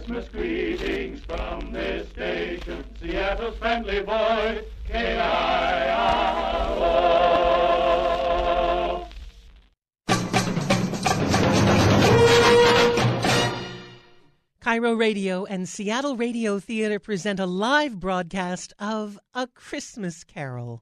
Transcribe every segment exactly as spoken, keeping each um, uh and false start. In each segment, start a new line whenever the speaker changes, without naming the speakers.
Christmas greetings from this station, Seattle's friendly voice, K I R O.
Cairo Radio and Seattle Radio Theater present a live broadcast of A Christmas Carol.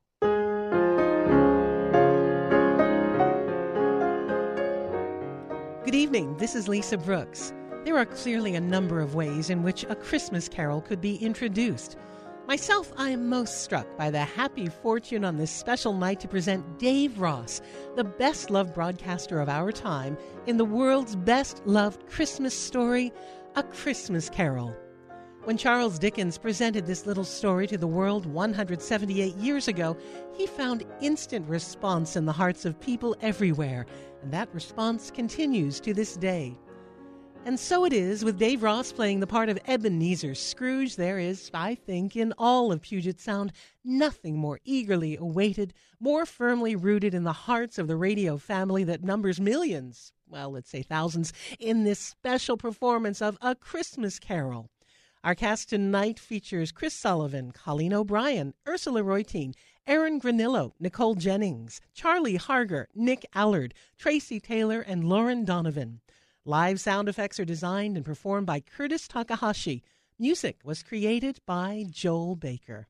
Good evening, this is Lisa Brooks. There are clearly a number of ways in which A Christmas Carol could be introduced. Myself, I am most struck by the happy fortune on this special night to present Dave Ross, the best-loved broadcaster of our time, in the world's best-loved Christmas story, A Christmas Carol. When Charles Dickens presented this little story to the world one hundred seventy-eight years ago, he found instant response in the hearts of people everywhere, and that response continues to this day. And so it is with Dave Ross playing the part of Ebenezer Scrooge. There is, I think, in all of Puget Sound, nothing more eagerly awaited, more firmly rooted in the hearts of the radio family that numbers millions, well, let's say thousands, in this special performance of A Christmas Carol. Our cast tonight features Chris Sullivan, Colleen O'Brien, Ursula Reutin, Aaron Granillo, Nicole Jennings, Charlie Harger, Nick Allard, Tracy Taylor, and Lauren Donovan. Live sound effects are designed and performed by Curtis Takahashi. Music was created by Joel Baker.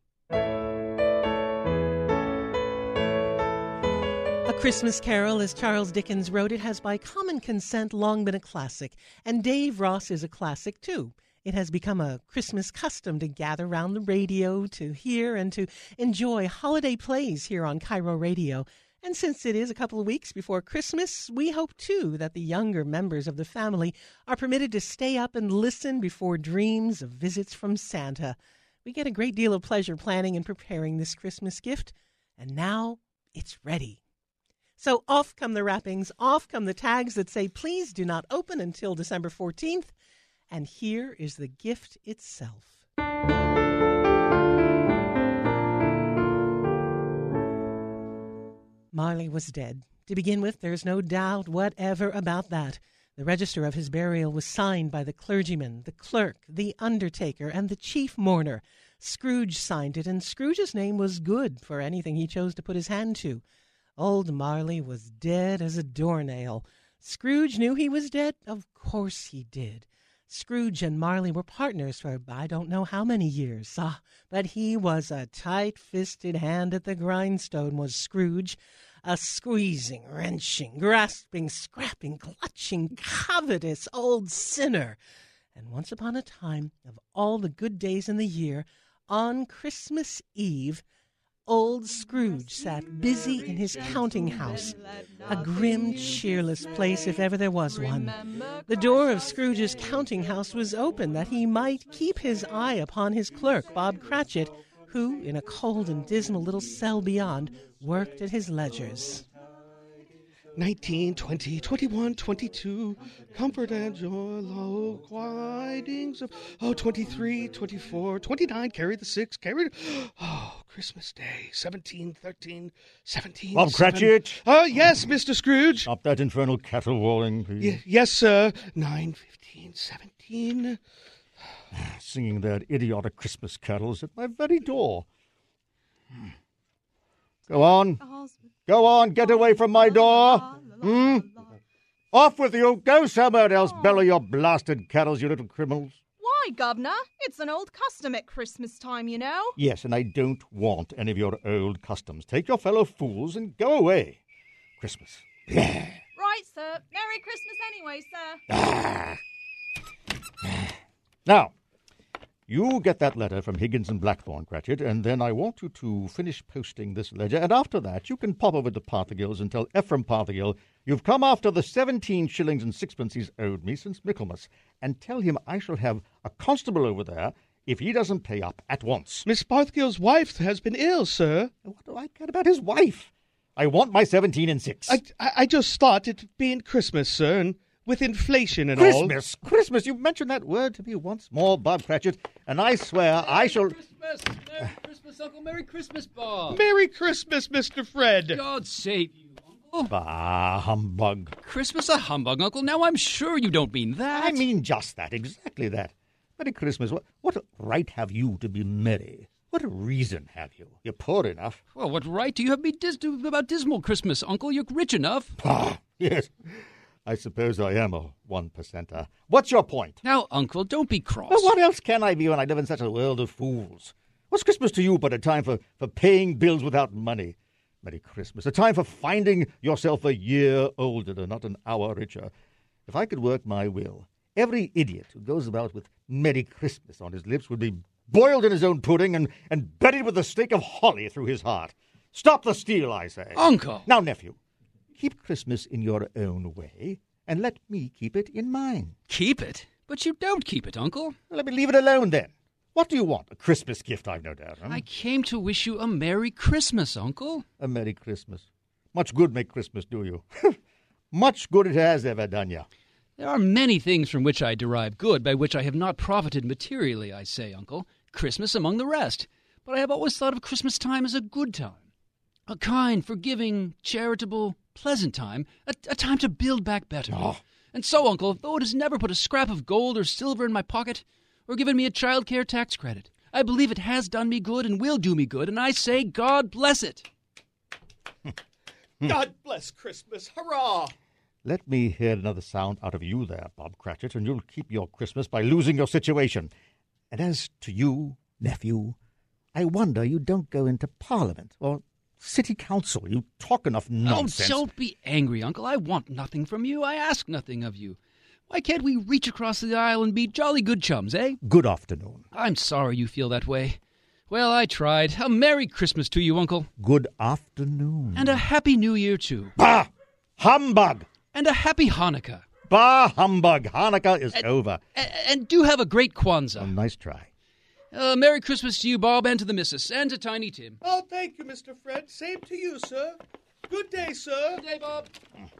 A Christmas Carol, as Charles Dickens wrote it, has by common consent long been a classic, and Dave Ross is a classic too. It has become a Christmas custom to gather round the radio, to hear and to enjoy holiday plays here on Cairo Radio. And since it is a couple of weeks before Christmas, we hope, too, that the younger members of the family are permitted to stay up and listen before dreams of visits from Santa. We get a great deal of pleasure planning and preparing this Christmas gift, and now it's ready. So off come the wrappings, off come the tags that say, please do not open until December fourteenth, and here is the gift itself. Marley was dead. To begin with, there's no doubt whatever about that. The register of his burial was signed by the clergyman, the clerk, the undertaker, and the chief mourner. Scrooge signed it, and Scrooge's name was good for anything he chose to put his hand to. Old Marley was dead as a doornail. Scrooge knew he was dead? Of course he did. Scrooge and Marley were partners for I don't know how many years. Ah, but he was a tight-fisted hand at the grindstone, was Scrooge. A squeezing, wrenching, grasping, scrapping, clutching, covetous old sinner. And once upon a time, of all the good days in the year, on Christmas Eve, old Scrooge sat busy in his counting house, a grim, cheerless place if ever there was one. The door of Scrooge's counting house was open that he might keep his eye upon his clerk, Bob Cratchit, who, in a cold and dismal little cell beyond, worked at his ledgers.
Nineteen, twenty, twenty-one, twenty-two, comfort and joy, low tidings of, oh, twenty-three, twenty-four, twenty-nine, carry the six, carry, oh, Christmas Day, seventeen, thirteen, seventeen,
Bob Cratchit?
Oh, yes, Mister Scrooge.
Stop that infernal caterwauling, please.
Y- yes, sir. Nine, fifteen, seventeen.
Singing their idiotic Christmas carols at my very door. Go on. Go on, get away from my door. Hmm? Off with you. Go somewhere else. Bellow your blasted carols, you little criminals.
Why, Governor? It's an old custom at Christmas time, you know.
Yes, and I don't want any of your old customs. Take your fellow fools and go away. Christmas.
Right, sir. Merry Christmas anyway, sir.
Now, you get that letter from Higgins and Blackthorn, Cratchit, and then I want you to finish posting this ledger, and after that you can pop over to Parthagill's and tell Ephraim Parthagill you've come after the seventeen shillings and sixpence he's owed me since Michaelmas, and tell him I shall have a constable over there if he doesn't pay up at once.
Miss Parthagill's wife has been ill, sir.
What do I care about his wife? I want my seventeen and six.
I, I, I just thought it being Christmas, sir, and with inflation and
Christmas,
all.
Christmas, Christmas. You've mentioned that word to me once more, Bob Cratchit, and I swear
Merry
I shall...
Christmas! Merry Christmas, Uncle! Merry Christmas, Bob!
Merry Christmas, Mister Fred!
God save you, Uncle!
Bah, humbug.
Christmas a humbug, Uncle? Now I'm sure you don't mean that.
I mean just that, exactly that. Merry Christmas. What, what right have you to be merry? What reason have you? You're poor enough.
Well, what right do you have me dis- about dismal Christmas, Uncle? You're rich enough.
Ah, yes. I suppose I am a one-percenter. What's your point?
Now, Uncle, don't be cross.
Well, what else can I be when I live in such a world of fools? What's Christmas to you but a time for, for paying bills without money? Merry Christmas. A time for finding yourself a year older and not an hour richer. If I could work my will, every idiot who goes about with Merry Christmas on his lips would be boiled in his own pudding and, and buried with a stake of holly through his heart. Stop the steal, I say.
Uncle!
Now, nephew, keep Christmas in your own way, and let me keep it in mine.
Keep it? But you don't keep it, Uncle.
Let me leave it alone, then. What do you want? A Christmas gift, I've no doubt. Huh?
I came to wish you a Merry Christmas, Uncle.
A Merry Christmas. Much good make Christmas do you. Much good it has ever done you.
There are many things from which I derive good, by which I have not profited materially, I say, Uncle. Christmas among the rest. But I have always thought of Christmas time as a good time. A kind, forgiving, charitable, pleasant time. A, a time to build back better.
Oh.
And so, Uncle, though it has never put a scrap of gold or silver in my pocket, or given me a child care tax credit, I believe it has done me good and will do me good, and I say God bless it.
God bless Christmas. Hurrah!
Let me hear another sound out of you there, Bob Cratchit, and you'll keep your Christmas by losing your situation. And as to you, nephew, I wonder you don't go into Parliament or City Council. You talk enough nonsense.
Oh, don't be angry, Uncle. I want nothing from you. I ask nothing of you. Why can't we reach across the aisle and be jolly good chums, eh?
Good afternoon.
I'm sorry you feel that way. Well, I tried. A Merry Christmas to you, Uncle.
Good afternoon.
And a Happy New Year, too.
Bah! Humbug!
And a Happy Hanukkah.
Bah! Humbug! Hanukkah is
and,
over.
And, and do have a great Kwanzaa.
A nice try.
Uh, Merry Christmas to you, Bob, and to the missus, and to Tiny Tim.
Oh, thank you, Mister Fred. Same to you, sir. Good day, sir.
Good day, Bob.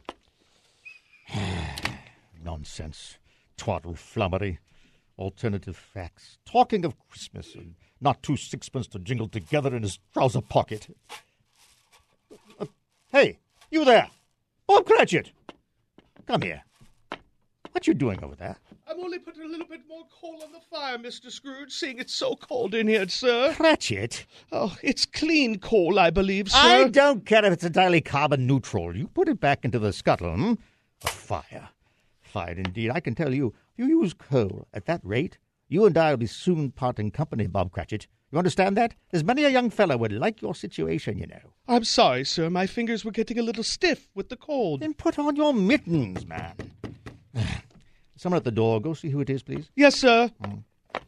Nonsense. Twaddle flummery. Alternative facts. Talking of Christmas and not two sixpence to jingle together in his trouser pocket. Uh, hey, you there. Bob Cratchit. Come here. What you doing over there?
I'm only putting a little bit more coal on the fire, Mister Scrooge, seeing it's so cold in here, sir.
Cratchit?
Oh, it's clean coal, I believe, sir.
I don't care if it's entirely carbon neutral. You put it back into the scuttle, hmm? A fire. Fire indeed. I can tell you, if you use coal at that rate, you and I will be soon parting company, Bob Cratchit. You understand that? There's many a young fellow would like your situation, you know.
I'm sorry, sir. My fingers were getting a little stiff with the cold.
Then put on your mittens, man. Someone at the door. Go see who it is, please.
Yes, sir.
Mm.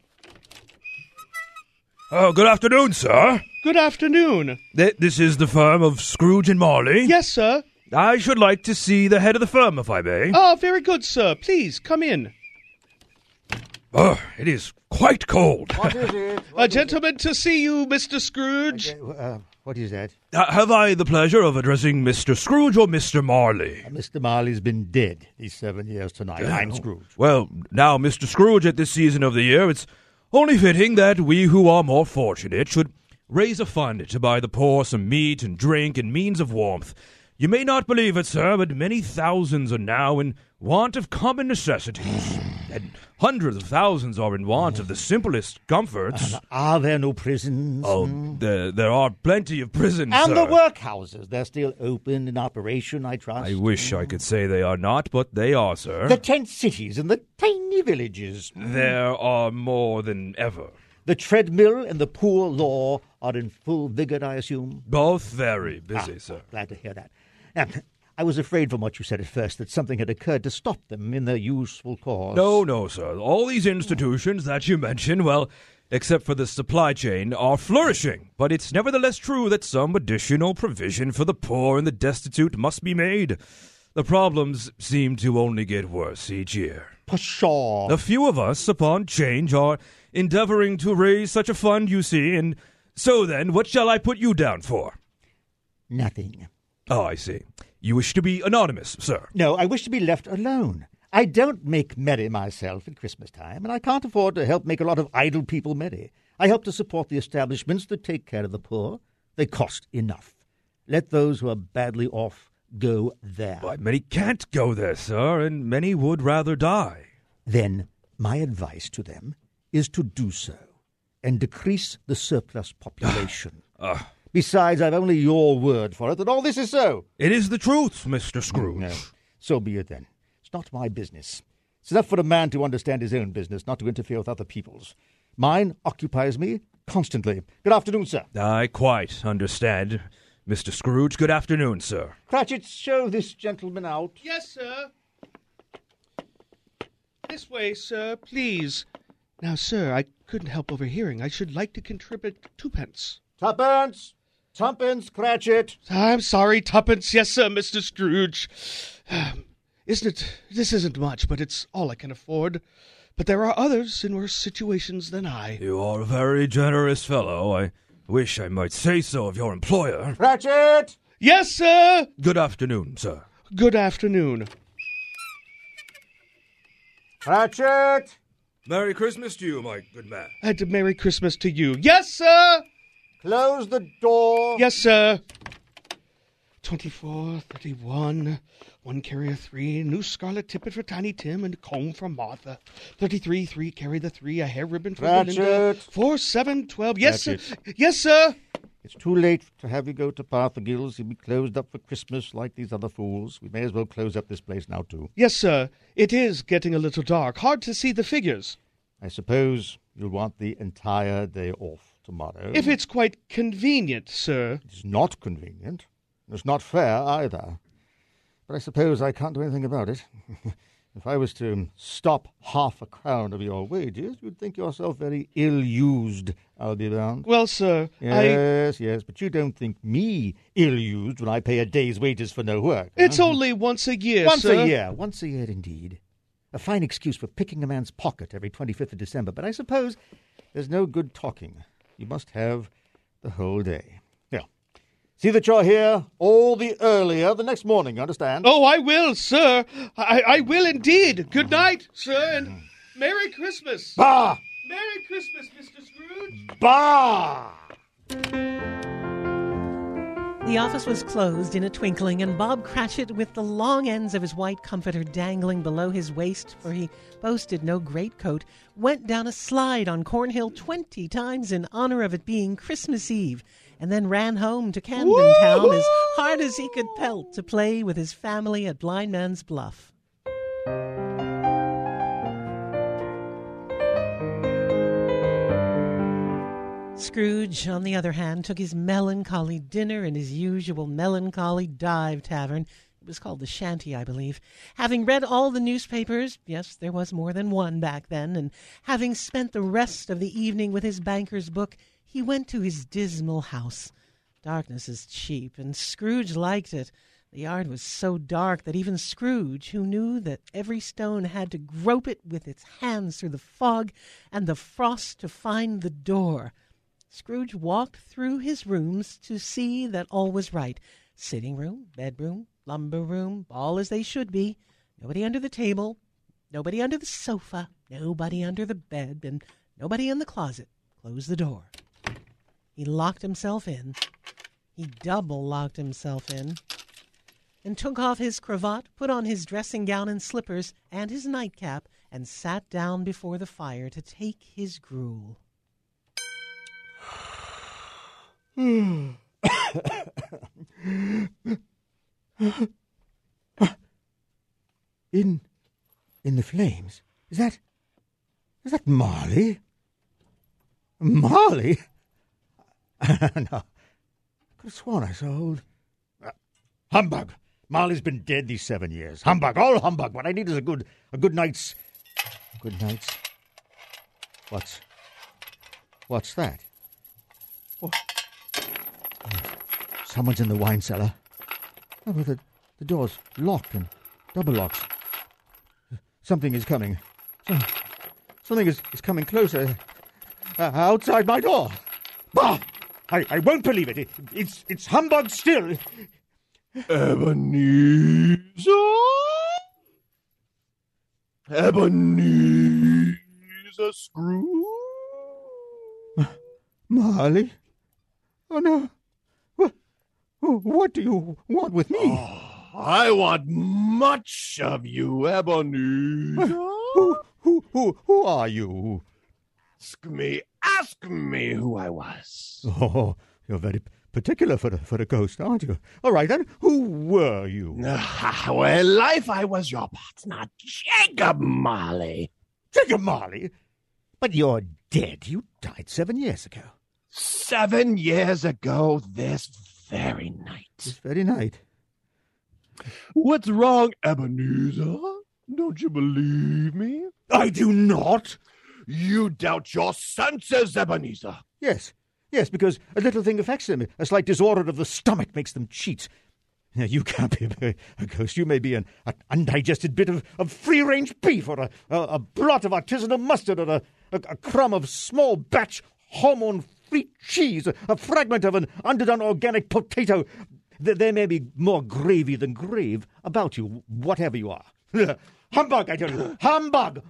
Oh, good afternoon, sir.
Good afternoon.
Th- this is the firm of Scrooge and Marley?
Yes, sir.
I should like to see the head of the firm, if I may.
Oh, very good, sir. Please, come in.
Oh, it is quite cold.
What is it? What
A
is
gentleman to see you, Mister Scrooge.
it? Uh, what is that?
Uh, have I the pleasure of addressing Mister Scrooge or Mister Marley?
Uh, Mister Marley's been dead these seven years tonight. I'm Scrooge.
Well, now, Mister Scrooge, at this season of the year, it's only fitting that we who are more fortunate should raise a fund to buy the poor some meat and drink and means of warmth. You may not believe it, sir, but many thousands are now in want of common necessities, and hundreds of thousands are in want of the simplest comforts.
And are there no prisons?
Oh,
Hmm?
there, there are plenty of prisons,
And
sir.
the workhouses. They're still open in operation, I trust.
I wish I could say they are not, but they are, sir.
The tent cities and the tiny villages.
There are more than ever.
The treadmill and the poor law are in full vigor, I assume?
Both very busy,
Ah,
sir.
Glad to hear that. And I was afraid from what you said at first that something had occurred to stop them in their useful cause.
No, no, sir. All these institutions that you mentioned, well, except for the supply chain, are flourishing. But it's nevertheless true that some additional provision for the poor and the destitute must be made. The problems seem to only get worse each year.
Pshaw.
A few of us, upon change, are endeavoring to raise such a fund, you see, and so then, what shall I put you down for?
Nothing.
Oh, I see. You wish to be anonymous, sir.
No, I wish to be left alone. I don't make merry myself at Christmas time, and I can't afford to help make a lot of idle people merry. I help to support the establishments that take care of the poor. They cost enough. Let those who are badly off go there.
But many can't go there, sir, and many would rather die.
Then my advice to them is to do so and decrease the surplus population.
Uh,
Besides, I've only your word for it that all this is so.
it is the truth, Mister Scrooge.
No, so be it then. It's not my business. It's enough for a man to understand his own business, not to interfere with other people's. Mine occupies me constantly. Good afternoon, sir.
I quite understand, Mister Scrooge. Good afternoon, sir.
Cratchit, show this gentleman out.
Yes, sir. This way, sir, please. Now, sir, I couldn't help overhearing. I should like to contribute twopence.
Tuppence! Tuppence, Cratchit!
I'm sorry, twopence. Yes, sir, Mister Scrooge. Um, isn't it? This isn't much, but it's all I can afford. But there are others in worse situations than I.
You are a very generous fellow. I wish I might say so of your employer.
Cratchit!
Yes, sir!
Good afternoon, sir.
Good afternoon.
Cratchit!
Merry Christmas to you, my good man.
And a Merry Christmas to you. Yes, sir!
Close the door.
Yes, sir. Twenty-four, thirty-one, one carrier three, new scarlet tippet for Tiny Tim and a comb for Martha. Thirty-three, three carry the three, a hair ribbon for
Cratchit.
Belinda. Four, seven, twelve. Yes, sir.
Cratchit.
Yes, sir.
It's too late to have you go to Parthagil's. You'll be closed up for Christmas like these other fools. We may as well close up this place now, too.
Yes, sir. It is getting a little dark. Hard to see the figures.
I suppose you'll want the entire day off tomorrow.
If it's quite convenient, sir.
It's not convenient. It's not fair either. But I suppose I can't do anything about it. If I was to stop half a crown of your wages, you'd think yourself very ill-used, I'll be bound.
Well, sir, I...
Yes, yes, but you don't think me ill-used when I pay a day's wages for no work.
It's
huh?
only once a year,
Once
sir.
a year. Once a year, indeed. A fine excuse for picking a man's pocket every twenty-fifth of December, but I suppose there's no good talking. You must have the whole day. Now, see that you're here all the earlier the next morning, you understand?
Oh, I will, sir. I, I will indeed. Good night, sir, and Merry Christmas.
Bah!
Merry Christmas, Mister Scrooge.
Bah!
The office was closed in a twinkling, and Bob Cratchit, with the long ends of his white comforter dangling below his waist, for he boasted no greatcoat, went down a slide on Cornhill twenty times in honor of it being Christmas Eve, and then ran home to Camden Town as hard as he could pelt to play with his family at Blind Man's Bluff. Scrooge, on the other hand, took his melancholy dinner in his usual melancholy dive tavern. It was called the Shanty, I believe. Having read all the newspapers, yes, there was more than one back then, and having spent the rest of the evening with his banker's book, he went to his dismal house. Darkness is cheap, and Scrooge liked it. The yard was so dark that even Scrooge, who knew that every stone had to grope it with its hands through the fog and the frost to find the door, Scrooge walked through his rooms to see that all was right. Sitting room, bedroom, lumber room, all as they should be. Nobody under the table, nobody under the sofa, nobody under the bed, and nobody in the closet. Closed the door. He locked himself in. He double-locked himself in, and took off his cravat, put on his dressing gown and slippers, and his nightcap, and sat down before the fire to take his gruel.
In in the flames? Is that is that Marley? Marley? No, I could have sworn I saw old uh, humbug. Marley's been dead these seven years. Humbug, all humbug. What I need is a good a good night's good night's. What's what's that? What? Someone's in the wine cellar. Oh, but the, the door's locked and double locked. Something is coming. Some, something is, is coming closer. Uh, outside my door. Bah! I, I won't believe it. it. It's it's humbug still.
Ebenezer? Ebenezer Scrooge?
Marley? Oh, no. What, what do you want with me?
Oh, I want much of you, Ebenezer.
Who, who, who, who are you?
Ask me, ask me who I was.
Oh, you're very particular for a, for a ghost, aren't you? All right, then, who were you?
Ah, well, in life I was your partner, Jacob Marley.
Jacob Marley? But you're dead. You died seven years ago.
Seven years ago this very night.
This very night.
What's wrong, Ebenezer? Don't you believe me?
I do not.
You doubt your senses, Ebenezer.
Yes, yes, because a little thing affects them. A slight disorder of the stomach makes them cheat. Now, you can't be a, a ghost. You may be an, an undigested bit of, of free-range beef, or a, a, a blot of artisanal mustard, or a, a, a crumb of small-batch hormone-free cheese, a, a fragment of an underdone organic potato. There, there may be more gravy than grave about you, whatever you are. Humbug, I tell you. Humbug!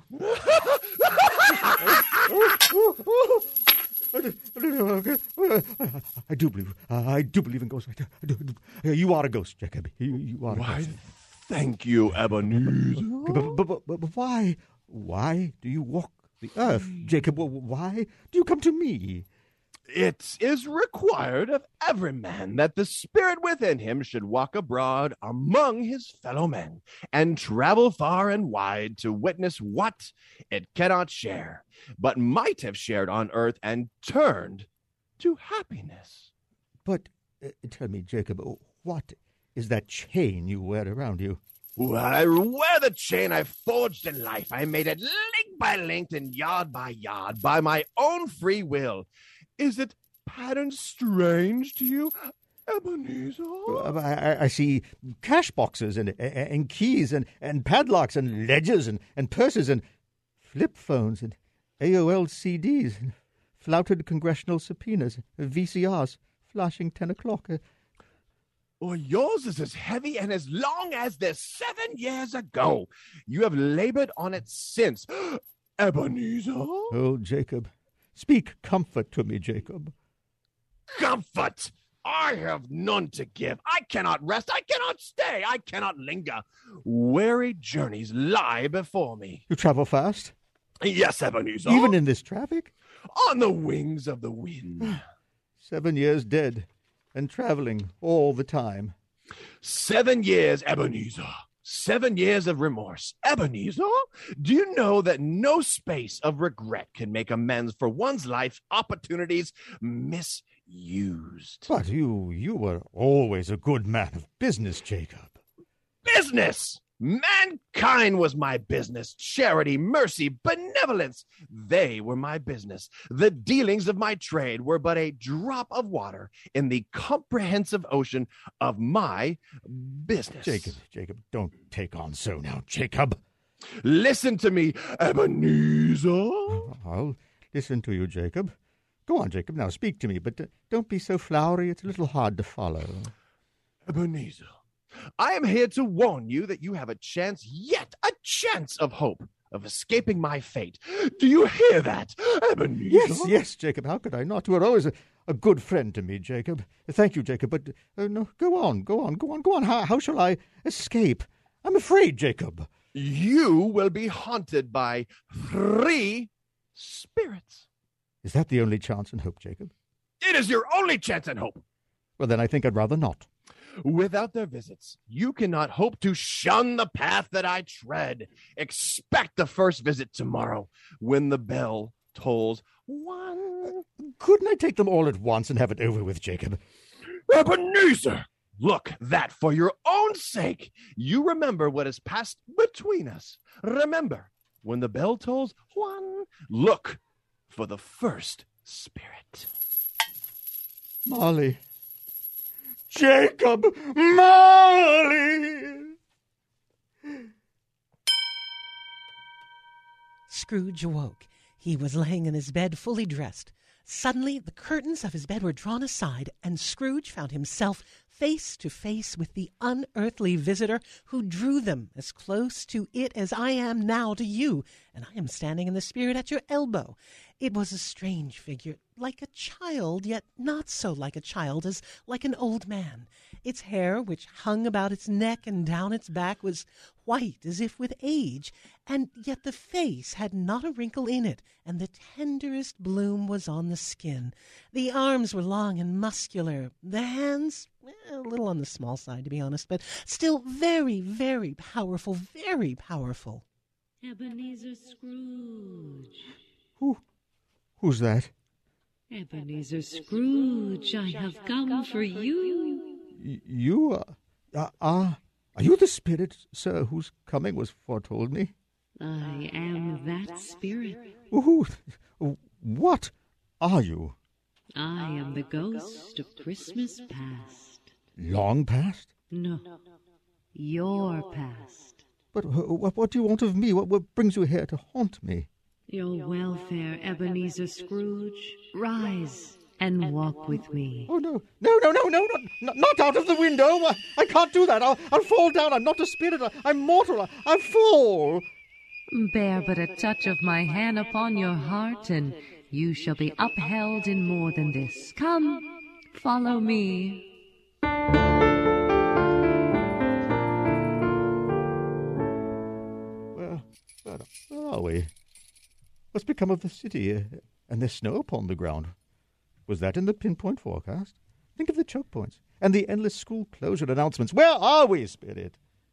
I do believe, I do believe in ghosts. I do, I do. You are a ghost, Jacob. You, you are a
Why,
ghost.
thank you, Ebenezer.
But, but, but, but why, why do you walk the earth, Jacob? Why do you come to me?
It is required of every man that the spirit within him should walk abroad among his fellow men and travel far and wide to witness what it cannot share, but might have shared on earth and turned to happiness.
But uh, tell me, Jacob, what is that chain you wear around you?
Well, I wear the chain I forged in life. I made it link by link and yard by yard by my own free will. Is it pattern strange to you, Ebenezer?
Uh, I, I see cash boxes and and keys and, and padlocks and ledgers and, and purses and flip phones and A O L C Ds and flouted congressional subpoenas, V C Rs flashing ten o'clock. Uh,
Or yours is as heavy and as long as this seven years ago. You have labored on it since. Ebenezer?
Oh, Jacob. Speak comfort to me, Jacob.
Comfort! I have none to give. I cannot rest. I cannot stay. I cannot linger. Weary journeys lie before me.
You travel fast?
Yes, Ebenezer.
Even in this traffic?
On the wings of the wind.
Seven years dead and traveling all the time.
Seven years, Ebenezer. Seven years of remorse. Ebenezer, do you know that no space of regret can make amends for one's life's opportunities misused?
But you, you were always a good man of business, Jacob.
Business! Mankind was my business. Charity, mercy, benevolence, they were my business. The dealings of my trade were but a drop of water in the comprehensive ocean of my business.
Jacob, Jacob, don't take on so now, Jacob.
Listen to me, Ebenezer.
I'll listen to you, Jacob. Go on, Jacob, now speak to me, but uh, don't be so flowery. It's a little hard to follow.
Ebenezer, I am here to warn you that you have a chance, yet a chance of hope, of escaping my fate. Do you hear that, Ebenezer?
Yes, yes, Jacob. How could I not? You are always a, a good friend to me, Jacob. Thank you, Jacob. But uh, no, go on, go on, go on, go on. How, how shall I escape? I'm afraid, Jacob.
You will be haunted by three spirits.
Is that the only chance and hope, Jacob?
It is your only chance and hope.
Well, then I think I'd rather not.
Without their visits, you cannot hope to shun the path that I tread. Expect the first visit tomorrow when the bell tolls one.
Couldn't I take them all at once and have it over with, Jacob?
Ebenezer, look that for your own sake, you remember what has passed between us. Remember, when the bell tolls one, look for the first spirit.
Marley. Jacob Marley!
Scrooge awoke. He was laying in his bed, fully dressed. Suddenly, the curtains of his bed were drawn aside, and Scrooge found himself face to face with the unearthly visitor who drew them as close to it as I am now to you, and I am standing in the spirit at your elbow. It was a strange figure, like a child, yet not so like a child as like an old man. Its hair, which hung about its neck and down its back, was white as if with age, and yet the face had not a wrinkle in it, and the tenderest bloom was on the skin. The arms were long and muscular, the hands, eh, a little on the small side, to be honest, but still very, very powerful, very powerful.
Ebenezer Scrooge.
Who? Who's that?
Ebenezer Scrooge, I have come for you.
Y- you are... Uh, uh, are you the spirit, sir, whose coming was foretold me?
I am that spirit.
Who? What are you?
I am the ghost of Christmas past.
Long past?
No, your past.
But uh, what, what do you want of me? What, what brings you here to haunt me?
Your welfare, Ebenezer Scrooge. Rise and walk with me.
Oh, no. No, no, no, no, not, not out of the window. I, I can't do that. I'll, I'll fall down. I'm not a spirit. I, I'm mortal. I, I'll fall.
Bear but a touch of my hand upon your heart, and you shall be upheld in more than this. Come, follow me.
Where, where, where are we? What's become of the city? Uh, and there's snow upon the ground. Was that in the pinpoint forecast? Think of the choke points and the endless school closure announcements. Where are we, Spirit?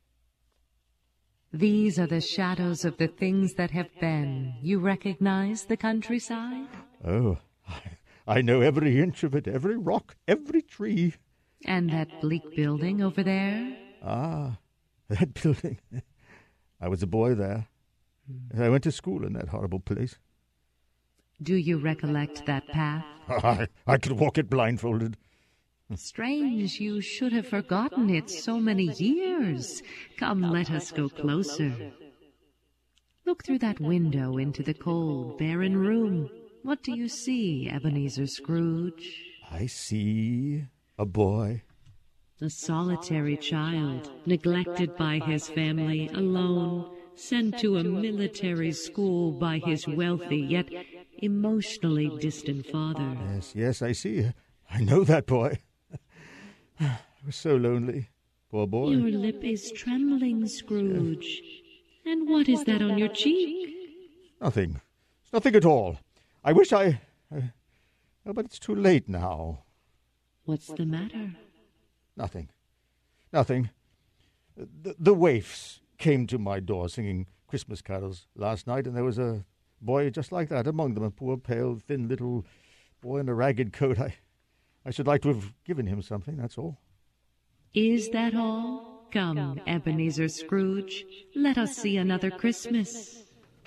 These are the shadows of the things that have been. You recognize the countryside?
Oh, I, I know every inch of it, every rock, every tree.
And that bleak building over there?
Ah, that building. I was a boy there. I went to school in that horrible place.
Do you recollect that path?
I, I could walk it blindfolded.
Strange, you should have forgotten it so many years. Come, let us go closer. Look through that window into the cold, barren room. What do you see, Ebenezer Scrooge?
I see a boy.
A solitary child, neglected by his family, alone, sent to a military school by his wealthy yet emotionally distant father.
Yes, yes, I see. I know that boy. I was so lonely. Poor boy.
Your lip is trembling, Scrooge. And what is that on your cheek?
Nothing. It's nothing at all. I wish I... I oh, but it's too late now.
What's the matter?
Nothing. Nothing. The, the waifs came to my door singing Christmas carols last night, and there was a boy just like that among them, a poor, pale, thin little boy in a ragged coat. I, I should like to have given him something, that's all.
Is that all? Come, Ebenezer Scrooge, let us see another Christmas.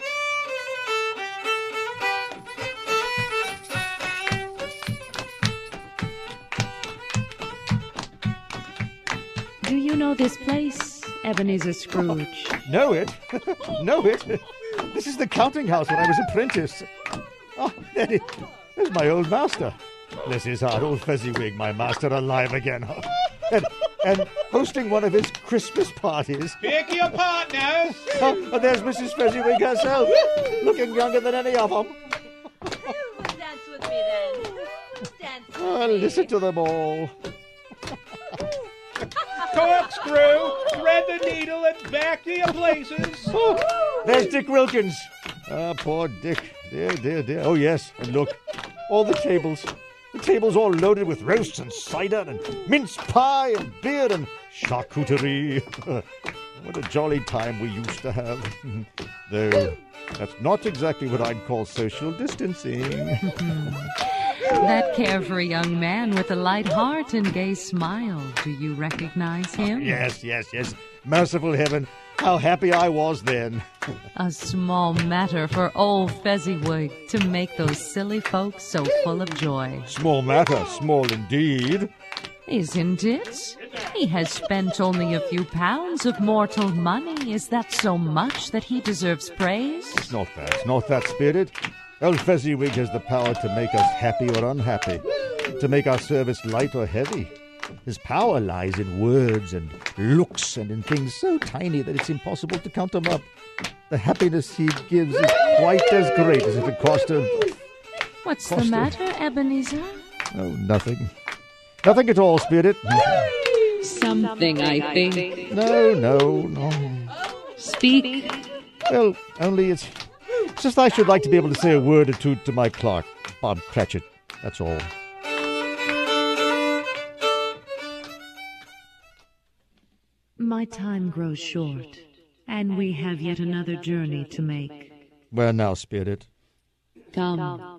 Do you know this place, Ebenezer Scrooge?
Know it? Know it? This is the counting house when I was apprentice. Oh, there it, there's my old master. Bless his heart, old Fezziwig, my master, alive again. And, and hosting one of his Christmas parties.
Pick your partners!
Oh, and there's Missus Fezziwig herself, looking younger than any of them.
Who would dance with me then? Who would dance with
Oh,
me?
listen to them all.
Corkscrew, thread the needle and back to your places.
Oh, there's Dick Wilkins. Ah, poor Dick. Dear, dear, dear. Oh, yes, and look, all the tables. The tables all loaded with roasts and cider and mince pie and beer and charcuterie. What a jolly time we used to have. Though that's not exactly what I'd call social distancing.
That carefree young man with a light heart and gay smile. Do you recognize him?
Yes, yes, yes. Merciful heaven, how happy I was then.
A small matter for old Fezziwig to make those silly folks so full of joy.
Small matter, small indeed.
Isn't it? He has spent only a few pounds of mortal money. Is that so much that he deserves praise?
It's not that, it's not that, Spirit. Old Fezziwig has the power to make us happy or unhappy, to make our service light or heavy. His power lies in words and looks and in things so tiny that it's impossible to count them up. The happiness he gives is quite as great as if it cost him.
What's
cost
the matter,
him.
Ebenezer?
Oh, nothing. Nothing at all, Spirit.
Something, I think.
No, no, no.
Speak.
Well, only it's, it's just I should like to be able to say a word or two to my clerk, Bob Cratchit. That's all.
My time grows short, and we have yet another journey to make.
Where now, Spirit?
Come.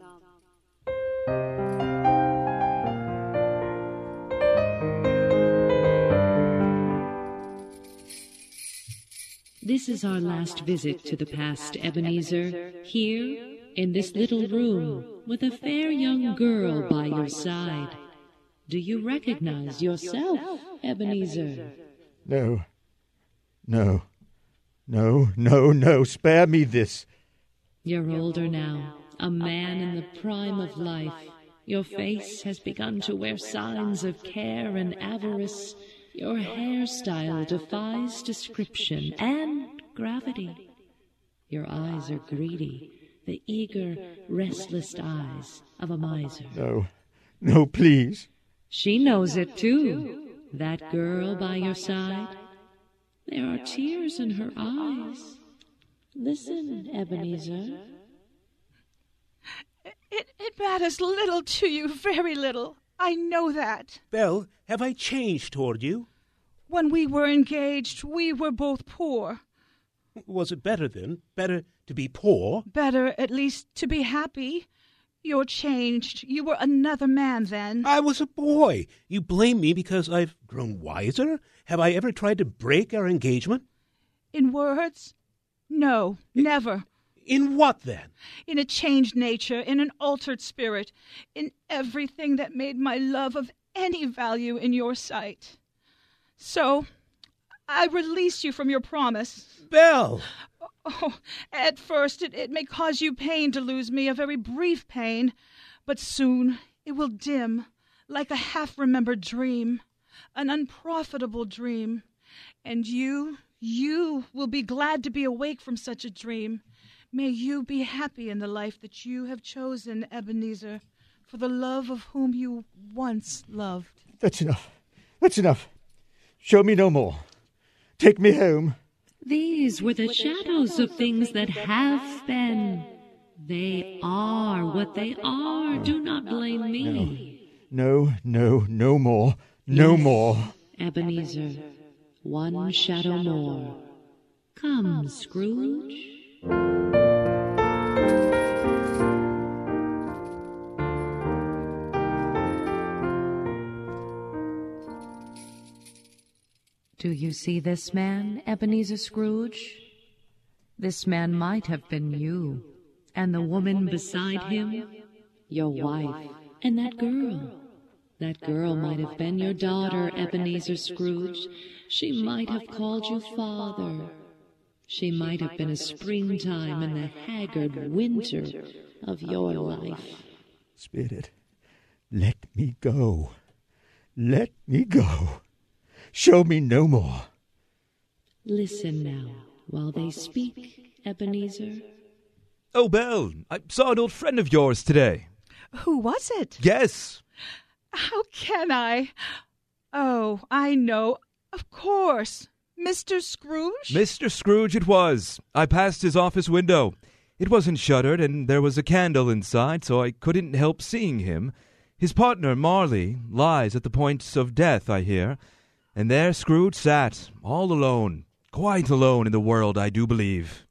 This is our last visit to the past, Ebenezer. Here, in this little room, with a fair young girl by your side. Do you recognize yourself, Ebenezer?
No. No. No, no, no. Spare me this.
You're older now, a man in the prime of life. Your face has begun to wear signs of care and avarice. Your hairstyle defies description and gravity. Your eyes are greedy, the eager, restless eyes of a miser.
No. No, please.
She knows it, too. That girl by your side. There are tears in her eyes. Listen, Ebenezer.
It, it matters little to you, very little. I know that.
Belle, have I changed toward you?
When we were engaged, we were both poor.
Was it better then? Better to be poor?
Better, at least, to be happy. You're changed. You were another man then.
I was a boy. You blame me because I've grown wiser? Have I ever tried to break our engagement?
In words? No, never.
In what, then?
In a changed nature, in an altered spirit, in everything that made my love of any value in your sight. So, I release you from your promise.
Belle!
Oh, at first it, it may cause you pain to lose me, a very brief pain, but soon it will dim, like a half-remembered dream, an unprofitable dream. And you, you will be glad to be awake from such a dream. May you be happy in the life that you have chosen, Ebenezer, for the love of whom you once loved.
That's enough. That's enough. Show me no more. Take me home.
These were the shadows of things that have been. They are what they are. Do not blame me.
No, no, no more. No
Yes,
more.
Ebenezer, one shadow more. Come, Scrooge. Do you see this man, Ebenezer Scrooge? This man might have been you, and the woman beside him, your wife, and that girl. That girl might have been your daughter, Ebenezer Scrooge. She might have called you father. She might have been a springtime in the haggard winter of your life.
Spirit, let me go. Let me go. Show me no more.
Listen now, while they speak, Ebenezer.
Oh, Belle, I saw an old friend of yours today.
Who was it?
Yes.
How can I? Oh, I know. Of course. Mister Scrooge?
Mister Scrooge it was. I passed his office window. It wasn't shuttered, and there was a candle inside, so I couldn't help seeing him. His partner, Marley, lies at the point of death, I hear. And there Scrooge sat, all alone, quite alone in the world, I do believe.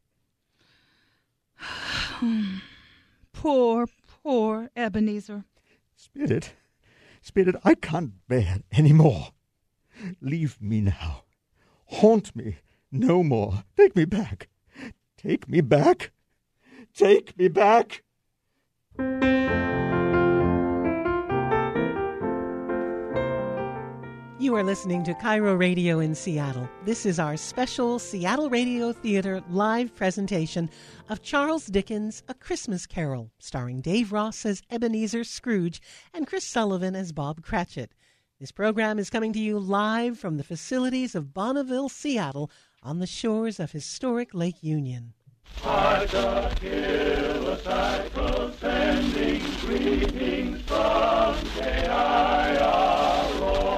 Poor, poor Ebenezer.
Spirit, Spirit, I can't bear any more. Leave me now. Haunt me no more. Take me back. Take me back. Take me back.
You are listening to Cairo Radio in Seattle. This is our special Seattle Radio Theater live presentation of Charles Dickens' A Christmas Carol, starring Dave Ross as Ebenezer Scrooge and Chris Sullivan as Bob Cratchit. This program is coming to you live from the facilities of Bonneville, Seattle, on the shores of historic Lake Union.
Arthur Killisackel sending greetings from K I R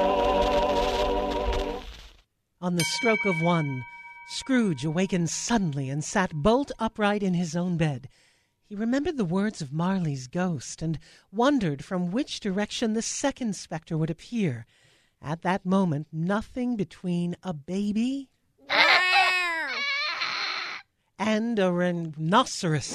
O.
On the stroke of one, Scrooge awakened suddenly and sat bolt upright in his own bed. He remembered the words of Marley's ghost and wondered from which direction the second spectre would appear. At that moment, nothing between a baby and a rhinoceros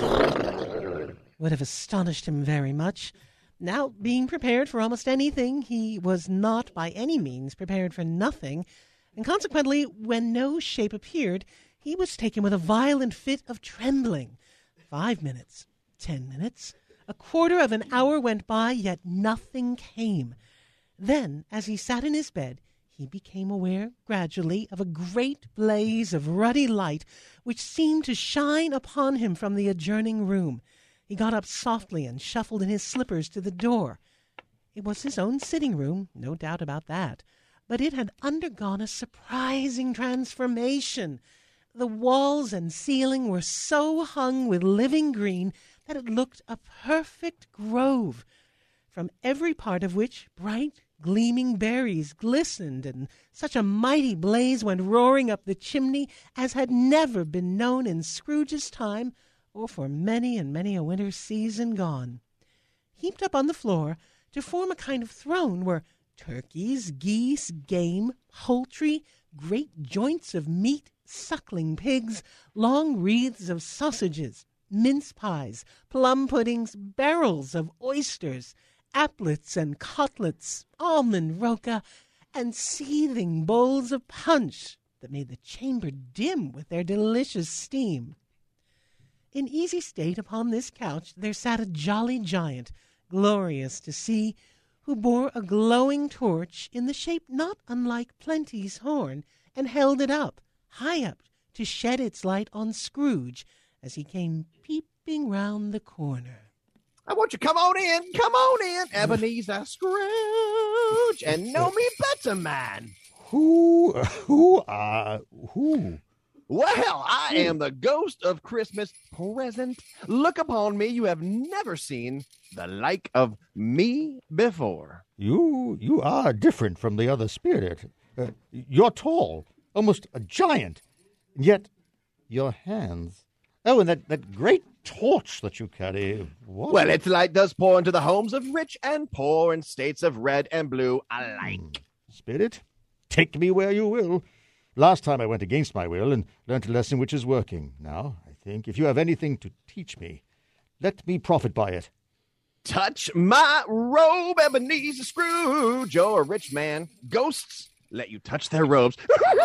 would have astonished him very much. Now, being prepared for almost anything, he was not by any means prepared for nothing, and consequently, when no shape appeared, he was taken with a violent fit of trembling. Five minutes, ten minutes, a quarter of an hour went by, yet nothing came. Then, as he sat in his bed, he became aware gradually of a great blaze of ruddy light which seemed to shine upon him from the adjoining room. He got up softly and shuffled in his slippers to the door. It was his own sitting room, no doubt about that, but it had undergone a surprising transformation. The walls and ceiling were so hung with living green that it looked a perfect grove, from every part of which bright, gleaming berries glistened, and such a mighty blaze went roaring up the chimney as had never been known in Scrooge's time, or for many and many a winter season gone. Heaped up on the floor to form a kind of throne were turkeys, geese, game, poultry, great joints of meat, suckling pigs, long wreaths of sausages, mince pies, plum puddings, barrels of oysters, applets and cutlets, almond roca, and seething bowls of punch that made the chamber dim with their delicious steam. In easy state upon this couch there sat a jolly giant, glorious to see, who bore a glowing torch in the shape not unlike Plenty's horn, and held it up, high up, to shed its light on Scrooge as he came peeping round the corner.
I want you come on in, come on in, Ebenezer Scrooge, and know me better, man.
Who, who, uh, who?
Well, I am the ghost of Christmas present. Look upon me, you have never seen the like of me before.
You, you are different from the other spirit. Uh, you're tall, almost a giant, and yet your hands. Oh, and that, that great torch that you carry. What?
Well, its light does pour into the homes of rich and poor in states of red and blue alike.
Spirit, take me where you will. Last time I went against my will and learnt a lesson which is working. Now, I think, if you have anything to teach me, let me profit by it.
Touch my robe, Ebenezer Scrooge. You're a rich man. Ghosts let you touch their robes.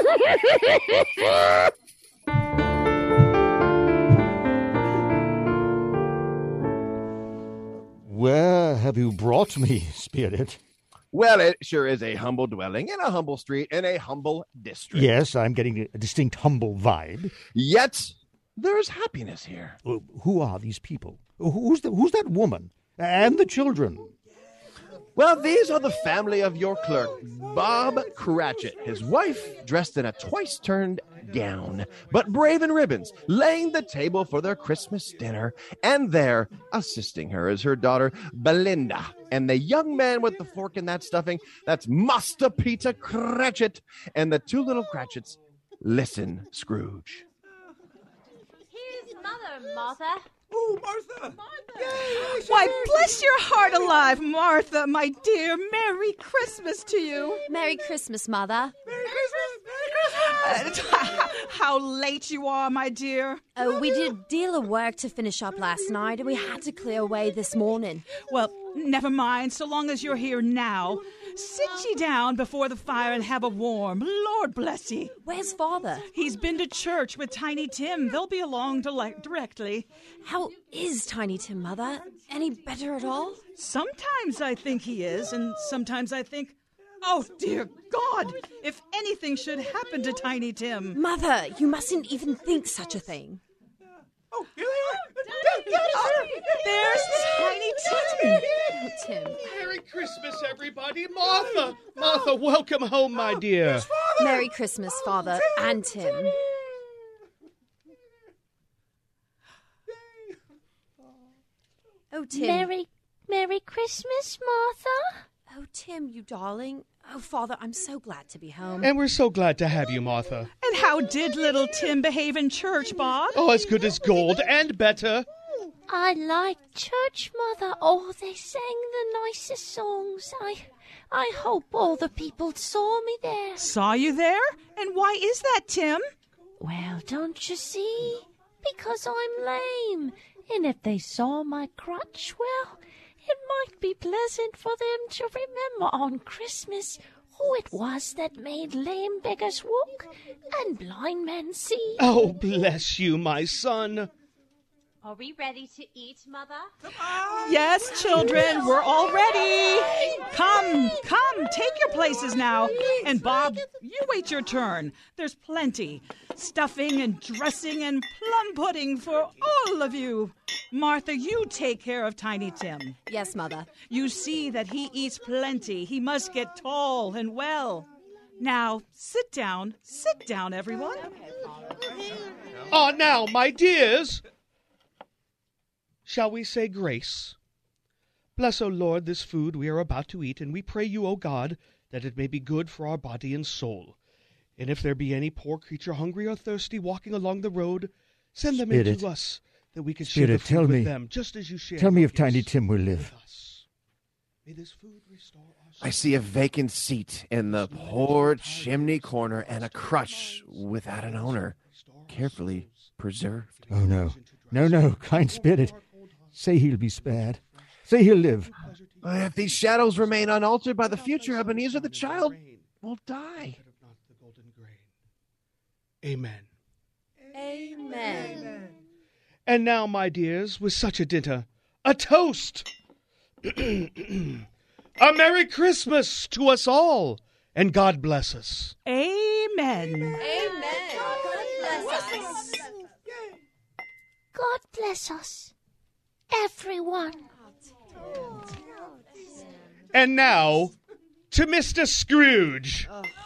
Where have you brought me, Spirit?
Well, it sure is a humble dwelling in a humble street in a humble district.
Yes, I'm getting a distinct humble vibe.
Yet, there's happiness here.
Who are these people? Who's, the, who's that woman? And the children?
Well, these are the family of your clerk, Bob Cratchit. His wife, dressed in a twice-turned gown, but brave in ribbons, laying the table for their Christmas dinner. And there, assisting her, is her daughter, Belinda. And the young man with the fork in that stuffing, that's Master Peter Cratchit. And the two little Cratchits. Listen, Scrooge.
Here's Mother, Martha.
Oh, Martha! Martha!
Why, bless your heart alive, Martha, my dear. Merry Christmas to you.
Merry Christmas, Mother.
Merry Christmas! Merry Christmas!
Uh, how late you are, my dear.
Oh, we did a deal of work to finish up last night, and we had to clear away this morning.
Well, never mind, so long as you're here now. Sit ye down before the fire and have a warm. Lord bless ye.
Where's Father?
He's been to church with Tiny Tim. They'll be along to directly.
How is Tiny Tim, Mother? Any better at all?
Sometimes I think he is, and sometimes I think, oh, dear God, if anything should happen to Tiny Tim.
Mother, you mustn't even think such a thing.
Oh, here they are!
Oh, there's Tiny Tim.
Tim.
Merry Christmas, everyone. everybody. Martha! Martha, welcome home, my dear.
Merry Christmas, Father and Tim. Oh, Tim.
Merry, Merry Christmas, Martha.
Oh, Tim, you darling. Oh, Father, I'm so glad to be home.
And we're so glad to have you, Martha.
And how did little Tim behave in church, Bob?
Oh, as good as gold and better.
I like church, Mother. Oh, they sang the nicest songs. I, I hope all the people saw me there.
Saw you there? And why is that, Tim?
Well, don't you see? Because I'm lame. And if they saw my crutch, well, it might be pleasant for them to remember on Christmas who it was that made lame beggars walk and blind men see.
Oh, bless you, my son.
Are we ready to eat, Mother?
Yes, children, we're all ready. Come, come, take your places now. And Bob, you wait your turn. There's plenty. Stuffing and dressing and plum pudding for all of you. Martha, you take care of Tiny Tim.
Yes, Mother.
You see that he eats plenty. He must get tall and well. Now, sit down. Sit down, everyone.
Ah, now, my dears. Shall we say grace? Bless, O Lord, this food we are about to eat, and we pray you, O God, that it may be good for our body and soul. And if there be any poor creature hungry or thirsty walking along the road, send them
Spirit.
into us, that we can share the
Spirit,
food
tell
with
me.
them, just as you share
Tell me
your
if Tiny
gifts
Tim will live.
with us. May this food restore our
I see a vacant seat in the poor chimney corner and a crutch without an owner, carefully preserved.
Oh, no. No, no, kind spirit. Say he'll be spared. Say he'll live.
If these shadows remain unaltered by the future, Ebenezer the child will die.
Amen.
Amen.
And now, my dears, with such a dinner, a toast! A Merry Christmas to us all, and God bless us.
Amen.
Amen. God bless us.
God bless us, everyone.
And now, to Mister Scrooge.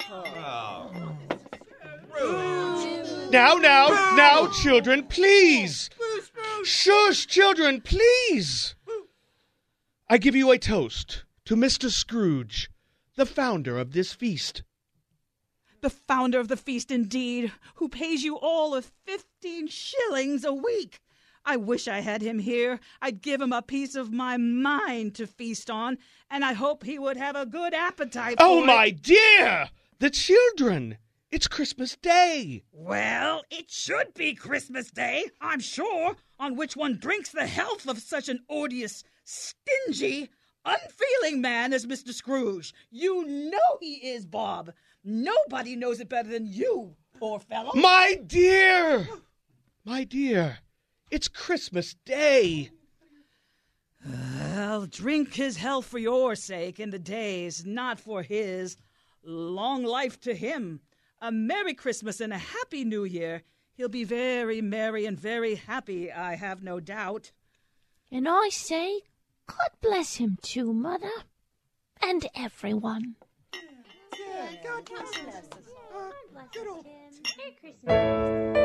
Now, now, now, children, please. Shush, children, please. I give you a toast to Mister Scrooge, the founder of this feast.
The founder of the feast, indeed, who pays you all of fifteen shillings a week. I wish I had him here. I'd give him a piece of my mind to feast on, and I hope he would have a good appetite
Oh,
for
my
it.
dear! The children! It's Christmas Day.
Well, it should be Christmas Day, I'm sure, on which one drinks the health of such an odious, stingy, unfeeling man as Mister Scrooge. You know he is, Bob. Nobody knows it better than you, poor fellow.
My dear! My dear, it's Christmas Day.
Well, drink his health for your sake in the days, not for his. Long life to him. A Merry Christmas and a Happy New Year. He'll be very merry and very happy, I have no doubt.
And I say, God bless him too, Mother, and everyone.
God bless us. Uh, good old
Merry Christmas.